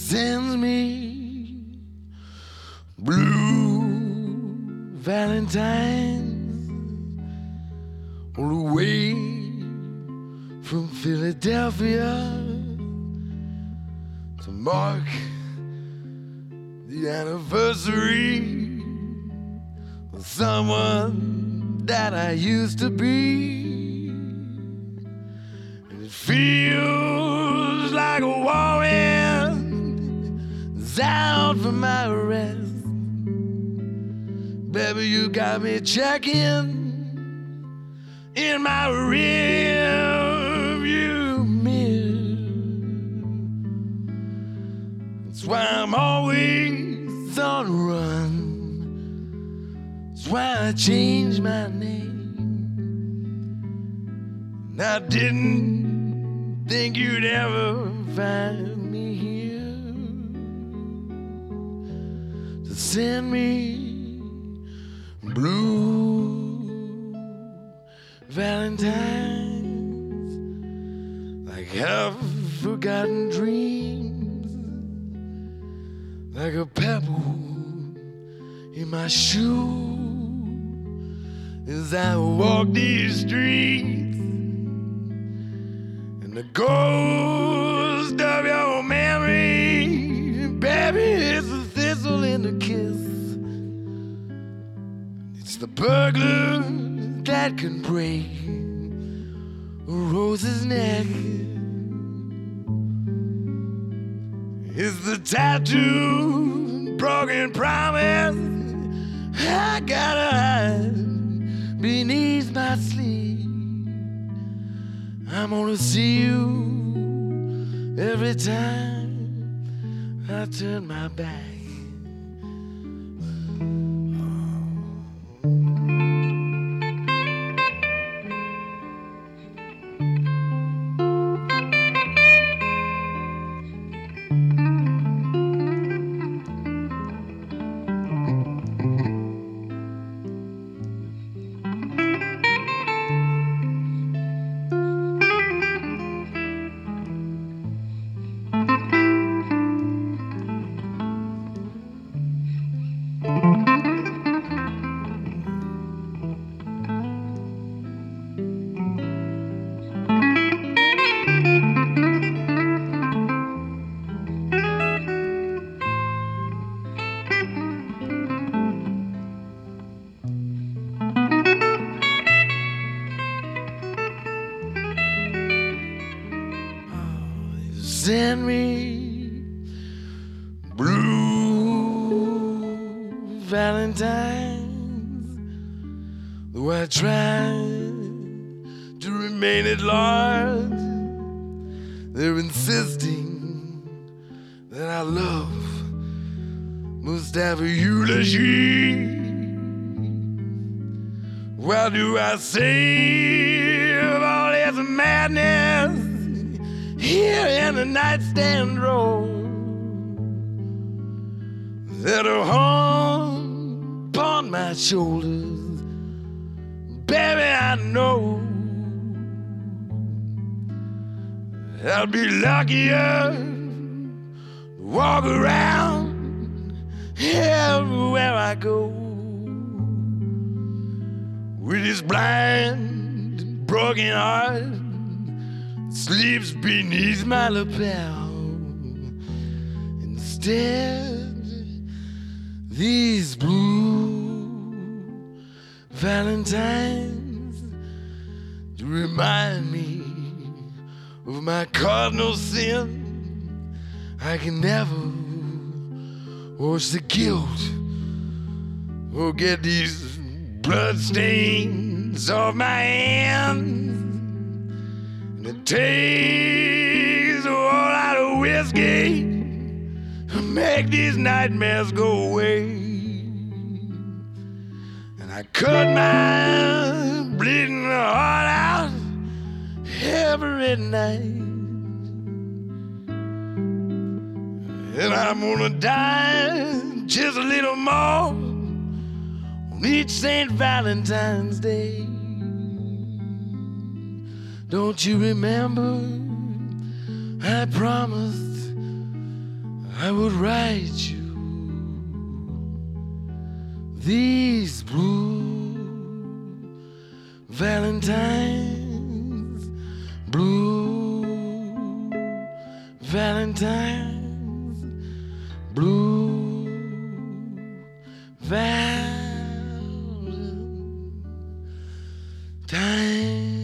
sends me blue Valentines all the way from Philadelphia to mark the anniversary of someone that I used to be. And it feels like a warrant is out for my arrest. Baby, you got me checking in my rearview mirror. That's why I'm always on the run. That's why I changed my name. And I didn't think you'd ever find me here to send me blue Valentines, like half-forgotten dreams, like a pebble in my shoe as I walk these streets, and the ghost of your memory, baby, is a thistle in a kiss. It's the burglar that can break a rose's neck. It's the tattoo, broken promise I gotta hide beneath my sleeve. I'm gonna see you every time I turn my back. Send me blue Valentines, though I try to remain at large. They're insisting that our love must have a eulogy. Why do I save all this madness here in the nightstand drawer that are hung upon my shoulders? Baby, I know I'll be luckier to walk around everywhere I go with this blind, broken heart sleeps beneath my lapel. Instead, these blue Valentines to remind me of my cardinal sin. I can never wash the guilt or get these blood stains off my hands. And it takes a whole lot of whiskey to make these nightmares go away. And I cut my bleeding heart out every night. And I'm gonna die just a little more on each St. Valentine's Day. Don't you remember? I promised I would write you these blue Valentines, blue Valentines, blue Valentines.